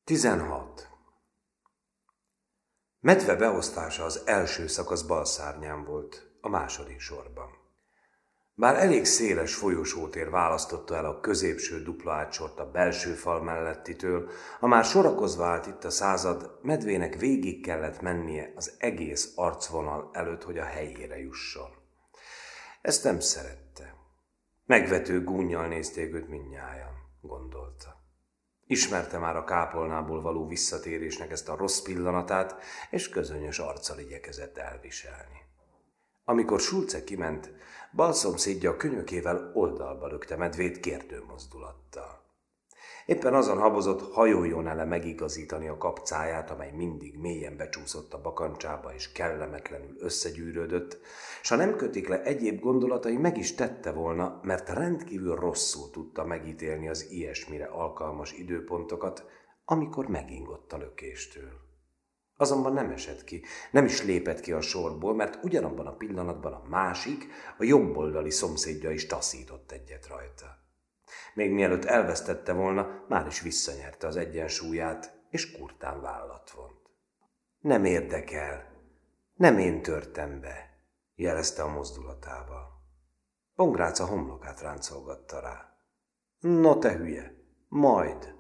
16. Medve beosztása az első szakasz bal szárnyán volt, a második sorban. Bár elég széles folyosótér választotta el a középső dupla átsort a belső fal mellettitől, ha már sorakozva állt itt a század, Medvének végig kellett mennie az egész arcvonal előtt, hogy a helyére jusson. Ezt nem szerette. Megvető gúnnyal nézték őt mindnyájan, gondolta. Ismerte már a kápolnából való visszatérésnek ezt a rossz pillanatát, és közönyös arccal igyekezett elviselni. Amikor Schulze kiment, bal szomszédja a könyökével oldalba lökte Medvét kérdő mozdulattal. Éppen azon habozott, hajoljon ele megigazítani a kapcáját, amely mindig mélyen becsúszott a bakancsába és kellemetlenül összegyűrődött, s ha nem kötik le egyéb gondolatai, meg is tette volna, mert rendkívül rosszul tudta megítélni az ilyesmire alkalmas időpontokat, amikor megingott a lökéstől. Azonban nem esett ki, nem is lépett ki a sorból, mert ugyanabban a pillanatban a másik, a jobboldali szomszédja is taszított egyet rajta. Még mielőtt elvesztette volna, már is visszanyerte az egyensúlyát, és kurtán vállat vont. Nem érdekel, nem én törtem be, jelezte a mozdulatával. Pongrácz a homlokát ráncolgatta rá. No te hülye, majd.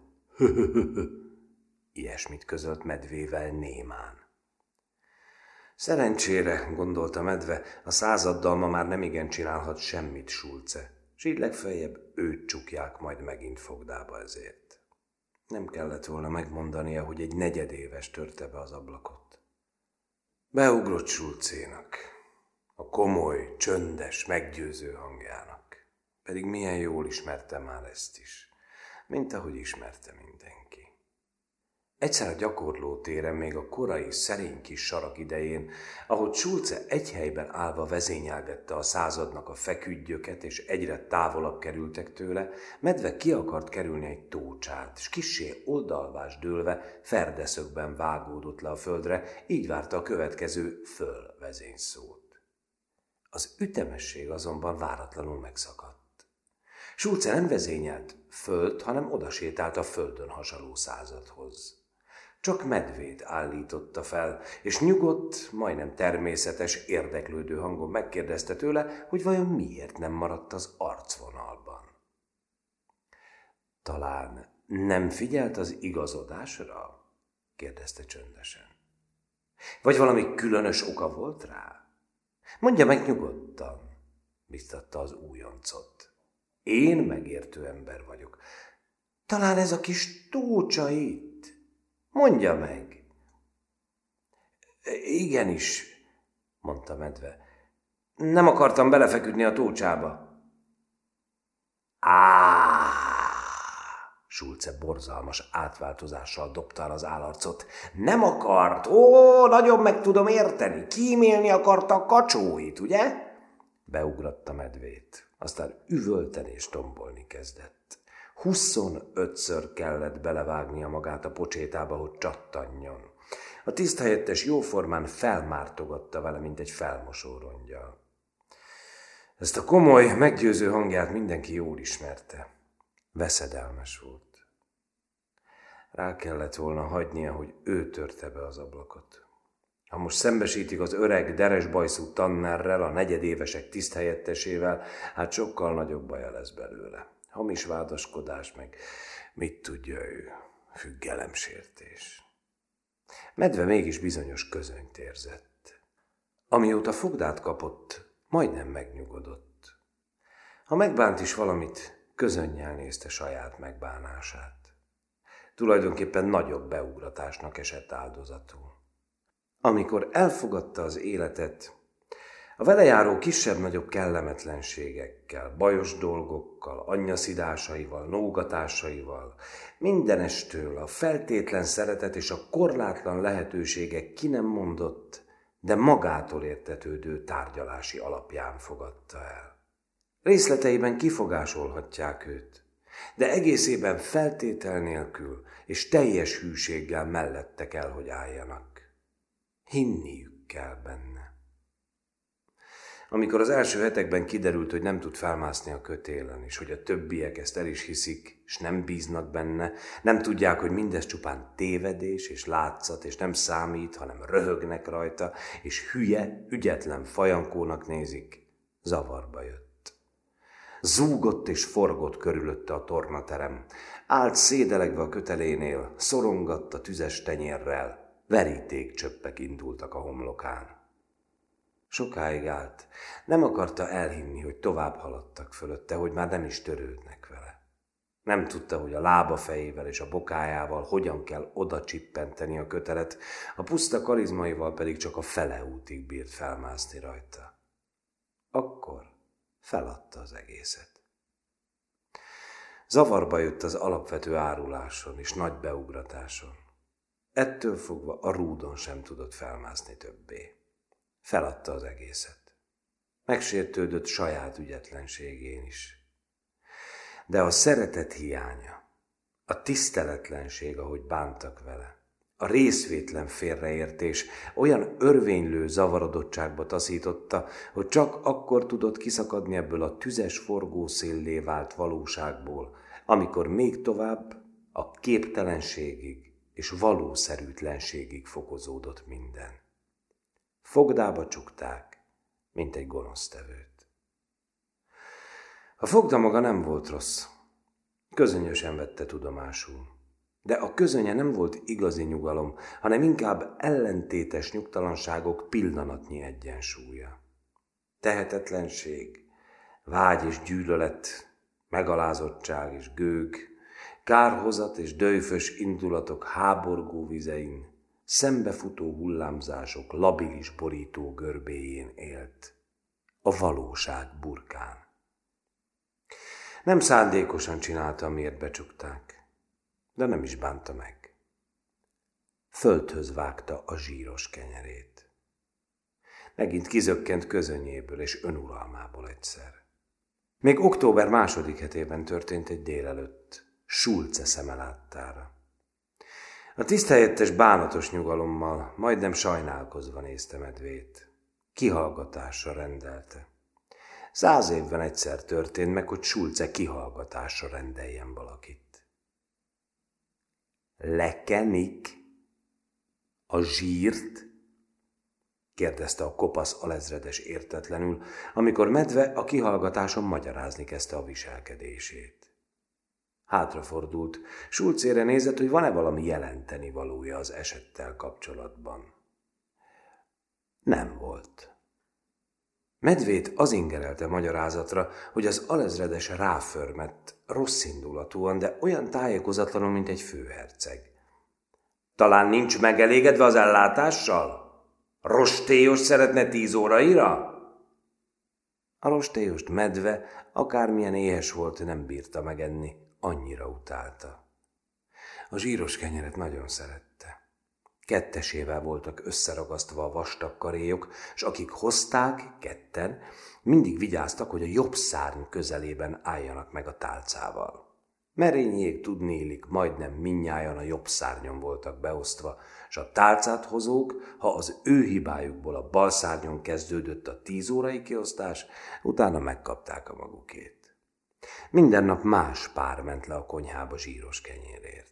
Ilyesmit közölt Medvével némán. Szerencsére, gondolta Medve, a századdal ma már nemigen csinálhat semmit Schulze, s így legfeljebb őt csukják majd megint fogdába ezért. Nem kellett volna megmondania, hogy egy negyedéves törte be az ablakot. Beugrott Schulzénak, a komoly, csöndes, meggyőző hangjának. Pedig milyen jól ismerte már ezt is, mint ahogy ismerte mindenki. Egyszer a gyakorlótéren, még a korai, szerény kis sarak idején, ahogy Schulze egy helyben állva vezényelgette a századnak a feküdgyöket, és egyre távolabb kerültek tőle, Medve ki akart kerülni egy tócsát, s kissé oldalvás dőlve ferdeszögben vágódott le a földre, így várta a következő fölvezényszót. Az ütemesség azonban váratlanul megszakadt. Schulze nem vezényelt föld, hanem odasétált a földön hasaló századhoz. Csak Medvét állította fel, és nyugodt, majdnem természetes, érdeklődő hangon megkérdezte tőle, hogy vajon miért nem maradt az arcvonalban. Talán nem figyelt az igazodásra? Kérdezte csöndesen. Vagy valami különös oka volt rá? Mondja meg nyugodtan, biztatta az újoncot. Én megértő ember vagyok. Talán ez a kis tócsa itt? Mondja meg. Igenis, mondta Medve. Nem akartam belefeküdni a tócsába. Schulze borzalmas átváltozással dobta el az állarcot. Nem akart? Ó, nagyon meg tudom érteni. Kímélni akarta a kacsóit, ugye? Beugratta Medvét. Aztán üvölteni és tombolni kezdett. 25-ször kellett belevágnia magát a pocsétába, hogy csattanjon. A tiszthelyettes jóformán felmártogatta vele, mint egy felmosó rongyal. Ezt a komoly, meggyőző hangját mindenki jól ismerte. Veszedelmes volt. Rá kellett volna hagynia, hogy ő törte be az ablakot. Ha most szembesítik az öreg, deresbajszú tannerrel, a negyedévesek tiszthelyettesével, hát sokkal nagyobb baja lesz belőle. Hamis vádaskodás, meg mit tudja ő, függelemsértés. Medve mégis bizonyos közönyt érzett. Amióta fogdát kapott, majdnem megnyugodott. Ha megbánt is valamit, közönnyel nézte saját megbánását. Tulajdonképpen nagyobb beugratásnak esett áldozatul. Amikor elfogadta az életet, a vele járó kisebb-nagyobb kellemetlenségekkel, bajos dolgokkal, anyjaszidásaival, nógatásaival, mindenestől a feltétlen szeretet és a korlátlan lehetőségek ki nem mondott, de magától értetődő tárgyalási alapján fogadta el. Részleteiben kifogásolhatják őt, de egészében feltétel nélkül és teljes hűséggel mellette kell, hogy álljanak. Hinniük kell benne. Amikor az első hetekben kiderült, hogy nem tud felmászni a kötélen, és hogy a többiek ezt el is hiszik, és nem bíznak benne, nem tudják, hogy mindez csupán tévedés és látszat, és nem számít, hanem röhögnek rajta, és hülye, ügyetlen fajankónak nézik, zavarba jött. Zúgott és forgott körülötte a tornaterem, állt szédelegve a kötelénél, szorongatta tüzes tenyérrel, verítékcsöppek indultak a homlokán. Sokáig állt, nem akarta elhinni, hogy tovább haladtak fölötte, hogy már nem is törődnek vele. Nem tudta, hogy a lába fejével és a bokájával hogyan kell oda csippenteni a kötelet, a puszta karizmaival pedig csak a fele útig bírt felmászni rajta. Akkor feladta az egészet. Zavarba jött az alapvető áruláson és nagy beugratáson. Ettől fogva a rúdon sem tudott felmászni többé. Feladta az egészet. Megsértődött saját ügyetlenségén is. De a szeretet hiánya, a tiszteletlenség, ahogy bántak vele, a részvétlen félreértés olyan örvénylő zavarodottságba taszította, hogy csak akkor tudott kiszakadni ebből a tüzes forgószéllé vált valóságból, amikor még tovább a képtelenségig és valószerűtlenségig fokozódott minden. Fogdába csukták, mint egy gonosztevőt. A fogda maga nem volt rossz. Közönösen vette tudomásul. De a közönye nem volt igazi nyugalom, hanem inkább ellentétes nyugtalanságok pillanatnyi egyensúlya. Tehetetlenség, vágy és gyűlölet, megalázottság és gőg, kárhozat és döjfös indulatok háborgó vizein, szembefutó hullámzások labilis borító görbéjén élt, a valóság burkán. Nem szándékosan csinálta, amiért becsukták, de nem is bánta meg. Földhöz vágta a zsíros kenyerét. Megint kizökkent közönyéből és önuralmából egyszer. Még október 2. hetében történt egy délelőtt, Schulze szeme láttára. A tiszthelyettes bánatos nyugalommal, majdnem sajnálkozva nézte Medvét. Kihallgatásra rendelte. 100 évben egyszer történt meg, hogy Schulze kihallgatásra rendeljen valakit. Lekenik a zsírt? Kérdezte a kopasz alezredes értetlenül, amikor Medve a kihallgatáson magyarázni kezdte a viselkedését. Hátrafordult, Schulzére nézett, hogy van-e valami jelenteni valója az esettel kapcsolatban. Nem volt. Medvét az ingerelte magyarázatra, hogy az alezredes ráförmett, rosszindulatúan, de olyan tájékozatlanul, mint egy főherceg. Talán nincs megelégedve az ellátással? Rostélyos szeretne 10 óraira? A rostélyost Medve, akármilyen éhes volt, nem bírta megenni, annyira utálta. A zsíros kenyeret nagyon szerette. Kettesével voltak összeragasztva a vastag karélyok, s akik hozták, ketten, mindig vigyáztak, hogy a jobb szárny közelében álljanak meg a tálcával. Merényék tudnélik, majdnem mindnyájan a jobb szárnyon voltak beosztva, s a tálcát hozók, ha az ő hibájukból a bal szárnyon kezdődött a 10 órai kiosztás, utána megkapták a magukét. Minden nap más pár ment le a konyhába zsíros kenyérért.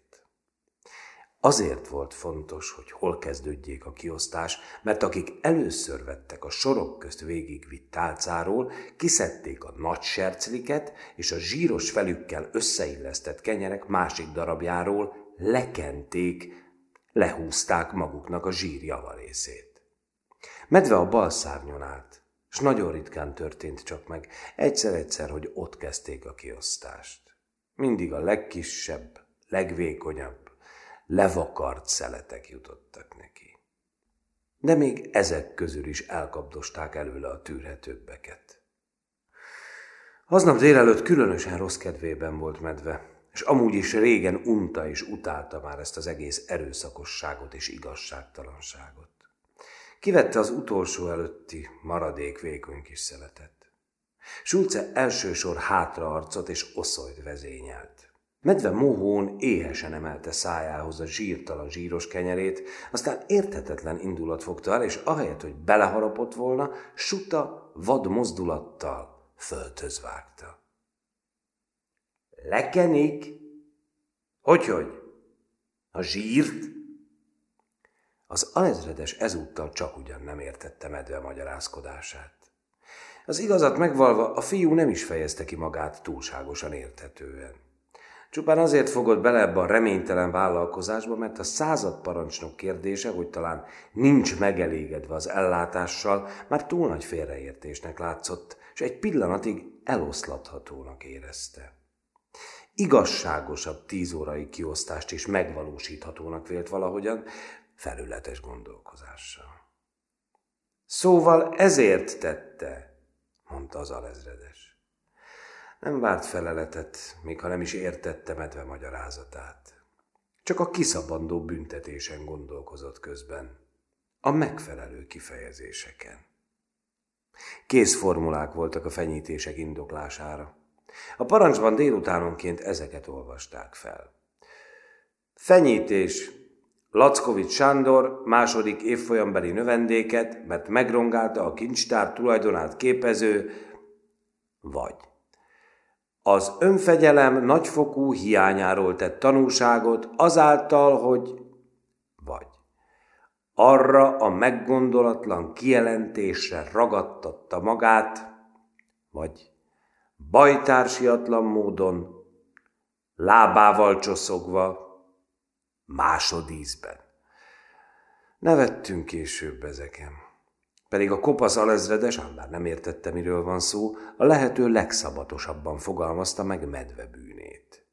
Azért volt fontos, hogy hol kezdődjék a kiosztás, mert akik először vettek a sorok közt végigvitt tálcáról, kiszedték a nagy sercliket, és a zsíros felükkel összeillesztett kenyerek másik darabjáról lekenték, lehúzták maguknak a zsír javarészét. Medve a bal szárnyon állt, s nagyon ritkán történt csak meg, egyszer-egyszer, hogy ott kezdték a kiosztást. Mindig a legkisebb, legvékonyabb, levakart szeletek jutottak neki. De még ezek közül is elkapdosták előle a tűrhetőbbeket. Aznap délelőtt különösen rossz kedvében volt Medve, és amúgy is régen unta és utálta már ezt az egész erőszakosságot és igazságtalanságot. Kivette az utolsó előtti maradék vékony kis szeletet. Schulze elsősor hátraarcot és oszolyt vezényelt. Medve mohón éhesen emelte szájához a zsírtalan zsíros kenyerét, aztán érthetetlen indulat fogta el, és ahelyett, hogy beleharapott volna, suta vad mozdulattal földhöz vágta. Lekenik? Hogyhogy? A zsírt? Az alezredes ezúttal csak ugyan nem értette medve magyarázkodását. Az igazat megvalva a fiú nem is fejezte ki magát túlságosan érthetően. Csupán azért fogott bele ebbe a reménytelen vállalkozásba, mert a századparancsnok kérdése, hogy talán nincs megelégedve az ellátással, már túl nagy félreértésnek látszott, és egy pillanatig eloszlathatónak érezte. Igazságosabb 10 órai kiosztást is megvalósíthatónak vélt valahogyan, felületes gondolkozással. Szóval ezért tette, mondta az alezredes. Nem várt feleletet, még ha nem is értette medve magyarázatát. Csak a kiszabandó büntetésen gondolkozott közben, a megfelelő kifejezéseken. Kész formulák voltak a fenyítések indoklására. A parancsban délutánonként ezeket olvasták fel. Fenyítés. Lackovics Sándor második évfolyambeli növendéket, mert megrongálta a kincstár tulajdonát képező, vagy az önfegyelem nagyfokú hiányáról tett tanúságot azáltal, hogy vagy arra a meggondolatlan kijelentésre ragadtatta magát, vagy bajtársiatlan módon, lábával csoszogva, másodízben. Nevettünk később ezeken. Pedig a kopasz alezredes, bár nem értette, miről van szó, a lehető legszabatosabban fogalmazta meg medve bűnét.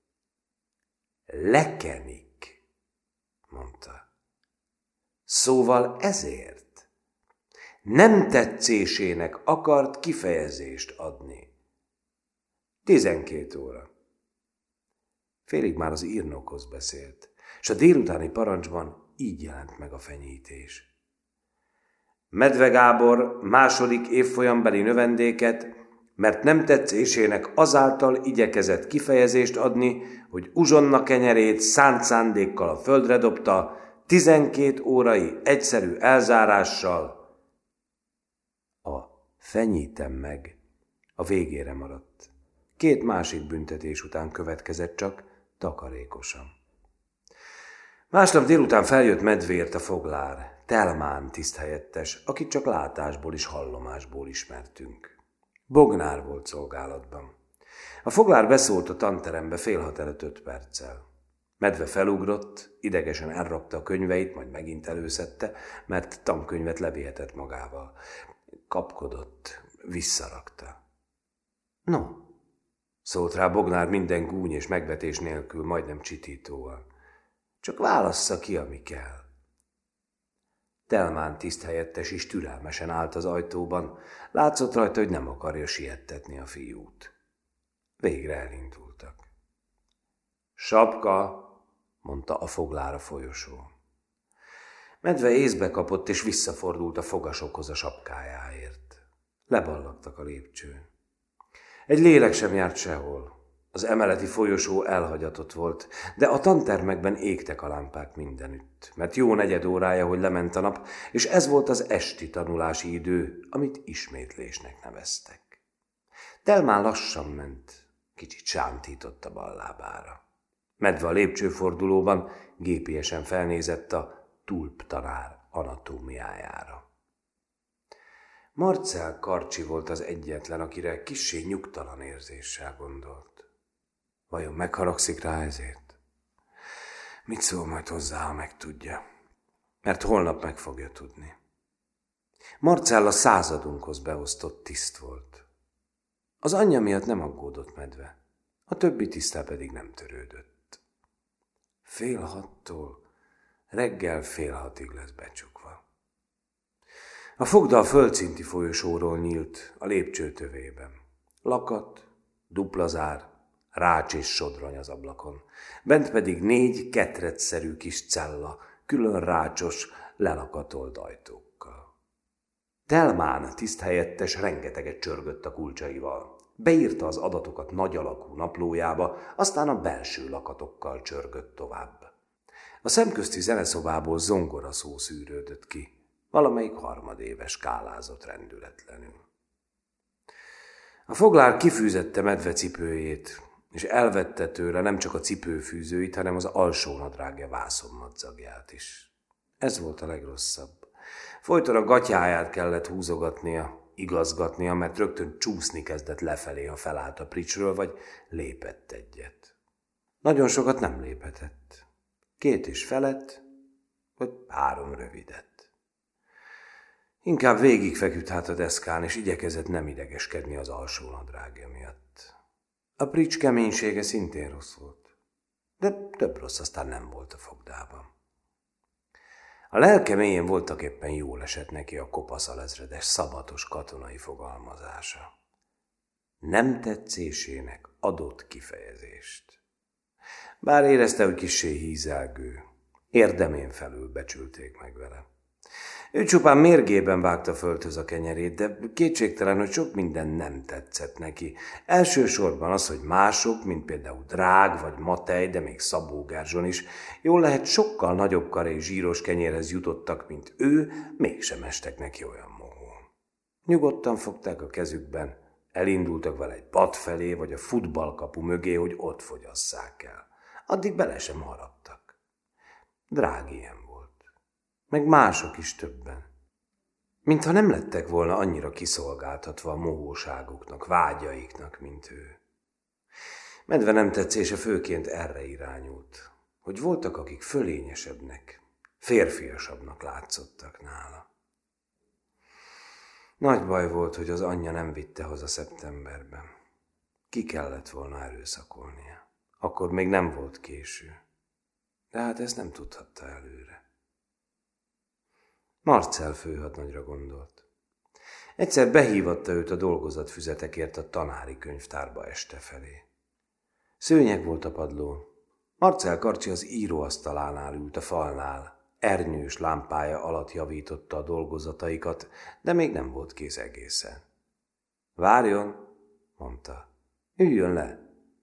Lekenik, mondta. Szóval ezért nem tetszésének akart kifejezést adni. 12 óra. Félig már az írnokhoz beszélt, és a délutáni parancsban így jelent meg a fenyítés. Medve Gábor második évfolyambeli növendéket, mert nem tetszésének azáltal igyekezett kifejezést adni, hogy uzsonna kenyerét szánt szándékkal a földre dobta, 12 órai egyszerű elzárással. A fenyítem meg a végére maradt. 2 másik büntetés után következett csak, takarékosan. Másnap délután feljött Medvéért a foglár, Telmán tiszthelyettes, akit csak látásból és hallomásból ismertünk. Bognár volt szolgálatban. A foglár beszólt a tanterembe 5:30 perccel. Medve felugrott, idegesen elrakta a könyveit, majd megint előszedte, mert tankönyvet levihetett magával. Kapkodott, visszarakta. No, szólt rá Bognár minden gúny és megvetés nélkül, majdnem csitítóval. Csak válassza ki, ami kell. Telmán tiszthelyettes is türelmesen állt az ajtóban, látszott rajta, hogy nem akarja siettetni a fiút. Végre elindultak. Sapka, mondta a foglár a folyosón. Medve észbe kapott, és visszafordult a fogasokhoz a sapkájáért. Leballagtak a lépcsőn. Egy lélek sem járt sehol. Az emeleti folyosó elhagyatott volt, de a tantermekben égtek a lámpák mindenütt, mert jó 4 órája, hogy lement a nap, és ez volt az esti tanulási idő, amit ismétlésnek neveztek. Telmán lassan ment, kicsit sántított a bal lábára. Medve a lépcsőfordulóban gépiesen felnézett a Tulp tanár anatómiájára. Marcell Karcsi volt az egyetlen, akire kissé nyugtalan érzéssel gondolt. Vajon megharagszik rá ezért? Mit szól majd hozzá, ha megtudja? Mert holnap meg fogja tudni. Marcell a századunkhoz beosztott tiszt volt. Az anyja miatt nem aggódott Medve, a többi tiszttel pedig nem törődött. 5:30-tól reggel 5:30 lesz becsukva. A fogda a földszinti folyosóról nyílt, a lépcső tövében. Lakat, duplazár, rács és sodrony az ablakon. Bent pedig 4 ketrecszerű kis cella, külön rácsos, lelakatolt ajtókkal. Telmán tiszthelyettes rengeteget csörgött a kulcsaival. Beírta az adatokat nagy alakú naplójába, aztán a belső lakatokkal csörgött tovább. A szemközti zeneszobából zongora szó szűrődött ki. Valamelyik harmadéves kálázott rendületlenül. A foglár kifűzette medvecipőjét, és elvette tőle nem csak a cipőfűzőit, hanem az alsónadrágja vászonmadzagját is. Ez volt a legrosszabb. Folyton a gatyáját kellett húzogatnia, igazgatnia, mert rögtön csúszni kezdett lefelé, ha felállt a pricsről, vagy lépett egyet. Nagyon sokat nem léphetett. 2 is felett, vagy 3 rövidet. Inkább végigfeküdt hát a deszkán, és igyekezett nem idegeskedni az alsónadrágja miatt. A prics keménysége szintén rossz volt, de több rossz aztán nem volt a fogdában. A lelke mélyén voltaképpen jól esett neki a kopasz alezredes szabatos katonai fogalmazása. Nem tetszésének adott kifejezést. Bár érezte, hogy kissé hízelgő, érdemén felül becsülték meg vele. Ő csupán mérgében vágta földhöz a kenyerét, de kétségtelen, hogy sok minden nem tetszett neki. Elsősorban az, hogy mások, mint például Drág vagy Matej, de még Szabó Gerzson is, jól lehet sokkal nagyobb karé zsíros kenyérhez jutottak, mint ő, mégsem estek neki olyan mohón. Nyugodtan fogták a kezükben, elindultak vele egy pad felé, vagy a futballkapu mögé, hogy ott fogyasszák el. Addig bele sem haraptak. Drág ilyen volt. Meg mások is többen. Mintha nem lettek volna annyira kiszolgáltatva a mohóságuknak, vágyaiknak, mint ő. Medve nem tetszése főként erre irányult, hogy voltak, akik fölényesebbnek, férfiasabbnak látszottak nála. Nagy baj volt, hogy az anyja nem vitte haza szeptemberben. Ki kellett volna erőszakolnia. Akkor még nem volt késő. De hát ezt nem tudhatta előre. Marcell főhadnagyra gondolt. Egyszer behívatta őt a dolgozatfüzetekért a tanári könyvtárba este felé. Szőnyeg volt a padlón. Marcell Karcsi az íróasztalánál ült a falnál. Ernyős lámpája alatt javította a dolgozataikat, de még nem volt kész egészen. Várjon, mondta. Üljön le.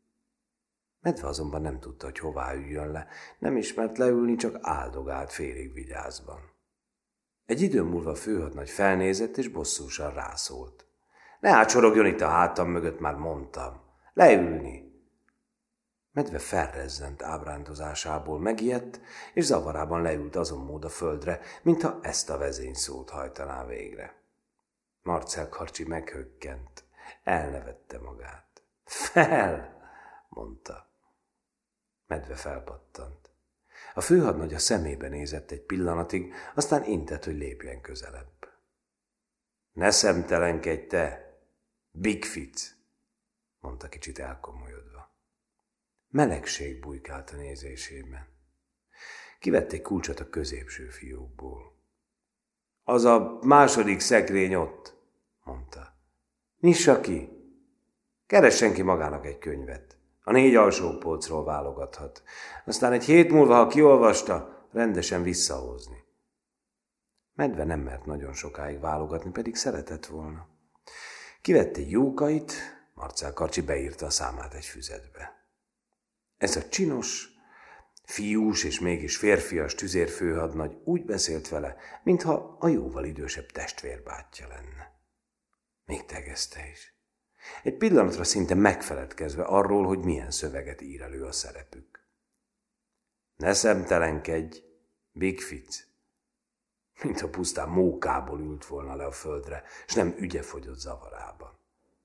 Medve azonban nem tudta, hogy hová üljön le. Nem ismert leülni, csak áldogált félig vigyázban. Egy idő múlva a főhadnagy felnézett, és bosszúsan rászólt. Ne ácsorogjon itt a hátam mögött, már mondtam. Leülni! Medve felrezzent ábrándozásából, megijedt, és zavarában leült azon mód a földre, mintha ezt a vezényszót hajtaná végre. Marcell Karcsi meghökkent, elnevette magát. Fel! mondta. Medve felpattant. A főhadnagy a szemébe nézett egy pillanatig, aztán intett, hogy lépjen közelebb. Ne szemtelenkedj te, Big Fic, mondta kicsit elkomolyodva. Melegség bujkált a nézésében. Kivett egy kulcsot a középső fiókból. Az a második szekrény ott, mondta. Nyissa ki, keressen ki magának egy könyvet. A 4 alsó polcról válogathat. Aztán egy hét múlva, ha kiolvasta, rendesen visszahozni. Medve nem mert nagyon sokáig válogatni, pedig szeretett volna. Kivette egy jókait, Marcell Karcsi beírta a számát egy füzetbe. Ez a csinos, fiús és mégis férfias tüzérfőhadnagy úgy beszélt vele, mintha a jóval idősebb testvérbátyja lenne. Még tegezte is. Egy pillanatra szinte megfeledkezve arról, hogy milyen szöveget ír elő a szerepük. Ne szemtelenkedj, Big Fic, mintha pusztán mókából ült volna le a földre, és nem ügye fogyott zavarában.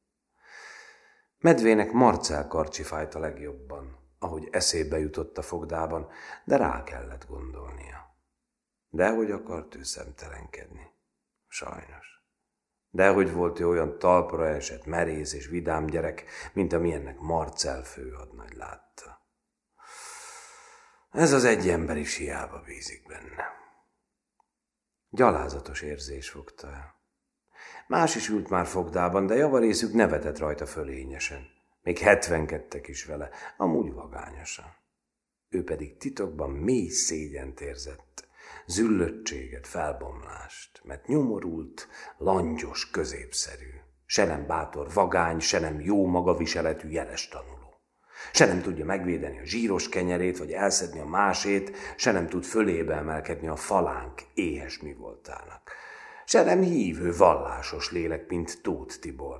Medvének Marcell Karcsi fájt a legjobban, ahogy eszébe jutott a fogdában, de rá kellett gondolnia. Dehogy akart ő szemtelenkedni? Sajnos. Dehogy volt ő olyan talpra esett, merész és vidám gyerek, mint amilyennek Marcell főhadnagy látta. Ez az egy ember is hiába bízik benne. Gyalázatos érzés fogta el. Más is ült már fogdában, de javarészük nevetett rajta fölényesen. Még 72-ek is vele, amúgy vagányosan. Ő pedig titokban mély szégyent érzett, züllöttséget, felbomlást, mert nyomorult, langyos, középszerű, se nem bátor vagány, se nem jó magaviseletű jeles tanuló. Se nem tudja megvédeni a zsíros kenyerét, vagy elszedni a másét, se nem tud fölébe emelkedni a falánk éhes mi voltának. Se nem hívő, vallásos lélek, mint Tóth Tibor.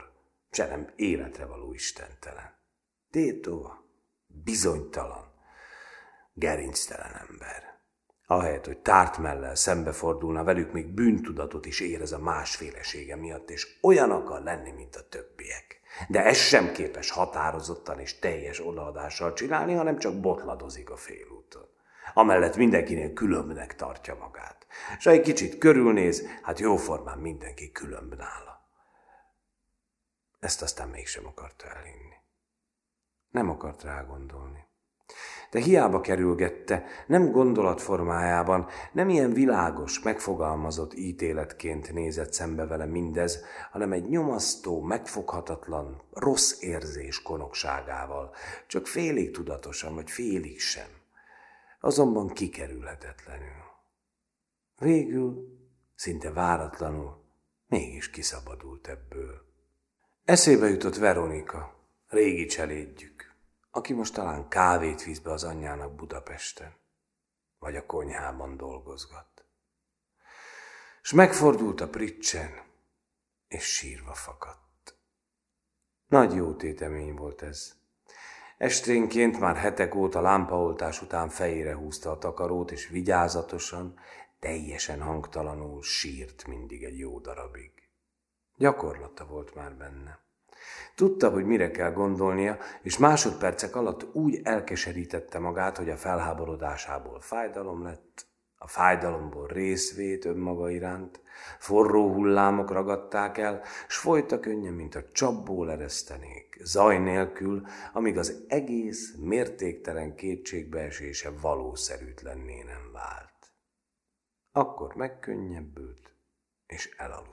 se nem életre való istentelen. Tétova, bizonytalan, gerinctelen ember. Ahelyett, hogy tárt mellel szembefordulna velük, még bűntudatot is érez a másfélesége miatt, és olyan akar lenni, mint a többiek. De ez sem képes határozottan és teljes odaadással csinálni, hanem csak botladozik a félúton. Amellett mindenkinél különbnek tartja magát. És ha egy kicsit körülnéz, hát jóformán mindenki különb nála. Ezt aztán mégsem akarta elhinni. Nem akart rágondolni. De hiába kerülgette, nem gondolat formájában, nem ilyen világos, megfogalmazott ítéletként nézett szembe vele mindez, hanem egy nyomasztó, megfoghatatlan, rossz érzés konokságával, csak félig tudatosan, vagy félig sem. Azonban kikerülhetetlenül. Végül, szinte váratlanul, mégis kiszabadult ebből. Eszébe jutott Veronika, régi cselédjük, aki most talán kávét visz be az anyjának Budapesten, vagy a konyhában dolgozgat. S megfordult a pricsen, és sírva fakadt. Nagy jó tétemény volt ez. Esténként már hetek óta lámpaoltás után fejére húzta a takarót, és vigyázatosan, teljesen hangtalanul sírt mindig egy jó darabig. Gyakorlata volt már benne. Tudta, hogy mire kell gondolnia, és másodpercek alatt úgy elkeserítette magát, hogy a felháborodásából fájdalom lett, a fájdalomból részvét önmaga iránt, forró hullámok ragadták el, s folyt a könnyen, mint a csapból eresztenék, zaj nélkül, amíg az egész mértéktelen kétségbeesése valószerűtlenné nem vált. Akkor megkönnyebbült, és elaludt.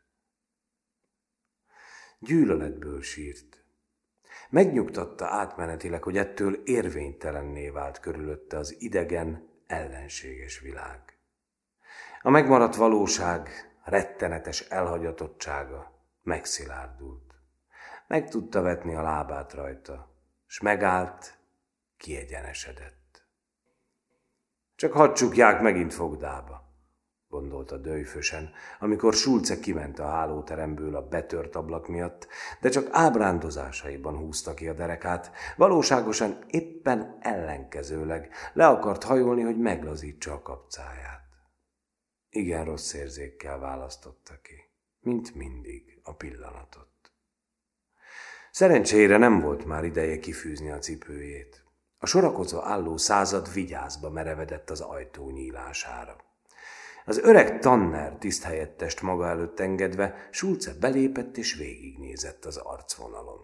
Gyűlöletből sírt. Megnyugtatta átmenetileg, hogy ettől érvénytelenné vált körülötte az idegen, ellenséges világ. A megmaradt valóság, rettenetes elhagyatottsága megszilárdult. Meg tudta vetni a lábát rajta, s megállt, kiegyenesedett. Csak hadd csukják megint fogdába, gondolta döjfösen, amikor Schulze kiment a hálóteremből a betört ablak miatt, de csak ábrándozásaiban húzta ki a derekát, valóságosan éppen ellenkezőleg le akart hajolni, hogy meglazítsa a kapcáját. Igen rossz érzékkel választotta ki, mint mindig a pillanatot. Szerencsére nem volt már ideje kifűzni a cipőjét. A sorakozva álló század vigyázba merevedett az ajtó nyílására. Az öreg tanner tiszthelyettest maga előtt engedve, Schulze belépett és végignézett az arcvonalon.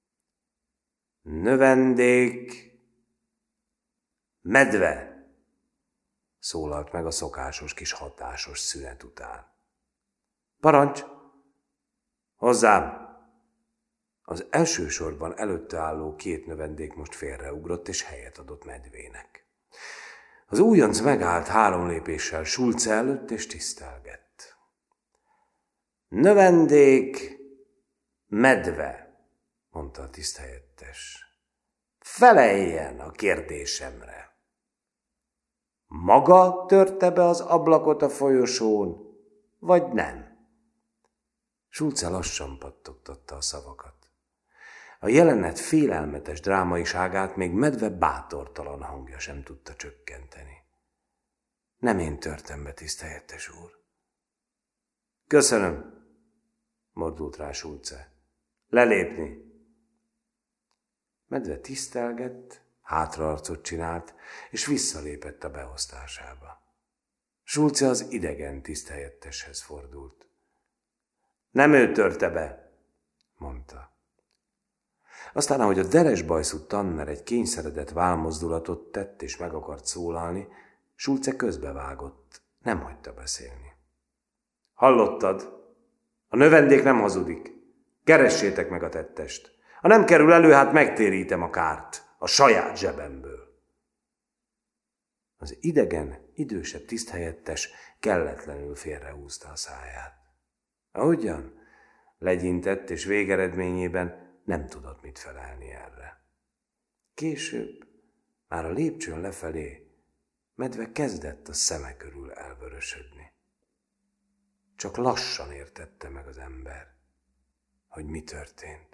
Növendék, medve, szólalt meg a szokásos kis hatásos szünet után. Parancs! Hozzám! Az első sorban előtte álló két növendék most félreugrott és helyet adott medvének. Az újonc megállt 3 lépéssel Schulze előtt, és tisztelgett. Növendék, medve, mondta a tiszthelyettes. Feleljen a kérdésemre. Maga törte be az ablakot a folyosón, vagy nem? Schulze lassan pattogtatta a szavakat. A jelenet félelmetes drámaiságát még medve bátortalan hangja sem tudta csökkenteni. Nem én törtem be, tiszthelyettes úr. Köszönöm, mordult rá Schulze. Lelépni. Medve tisztelgett, hátraarcot csinált, és visszalépett a beosztásába. Schulze az idegen tiszthelyetteshez fordult. Nem ő törte be, mondta. Aztán, ahogy a deresbajszú tanner egy kényszeredett válmozdulatot tett és meg akart szólalni, Schulze közbevágott, nem hagyta beszélni. Hallottad? A növendék nem hazudik. Keressétek meg a tettest. Ha nem kerül elő, hát megtérítem a kárt a saját zsebemből. Az idegen, idősebb tiszthelyettes kelletlenül félrehúzta a száját. Ahogyan? Legyintett, és végeredményében nem tudott mit felelni erre. Később, már a lépcsőn lefelé, medve kezdett a szeme körül elvörösödni. Csak lassan értette meg az ember. hogy mi történt.